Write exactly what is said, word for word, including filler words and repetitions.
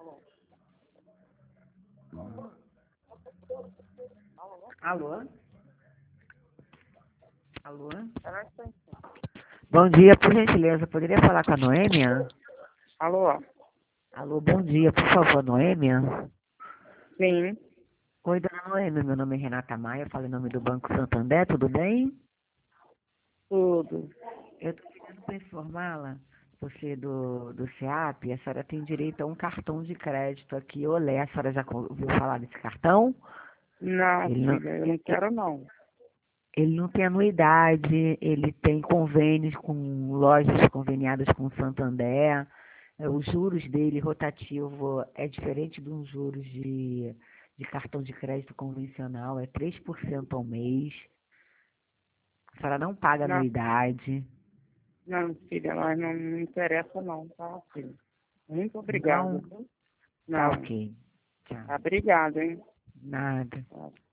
Alô? Alô? Alô? Bom dia, por gentileza, poderia falar com a Noêmia? Alô? Alô, bom dia, por favor, Noêmia? Sim, Oi, dona Noêmia, meu nome é Renata Maia, falo em nome do Banco Santander, tudo bem? tudo. Eu estou querendo para informá-la, você do, do SEAP, a senhora tem direito a um cartão de crédito aqui, Olé, a senhora já ouviu falar desse cartão? Não, Ele não, filha, eu não quero não. ele não tem anuidade, ele tem convênios com lojas conveniadas com o Santander, é, os juros dele rotativo é diferente dos juros de, de cartão de crédito convencional, é três por cento ao mês, a senhora não paga Não, anuidade, não, filha, mas não me interessa não, tá, filha? Muito obrigada. não, Viu? tá Não, ok, tchau, tá, obrigada, hein? nada. Tá.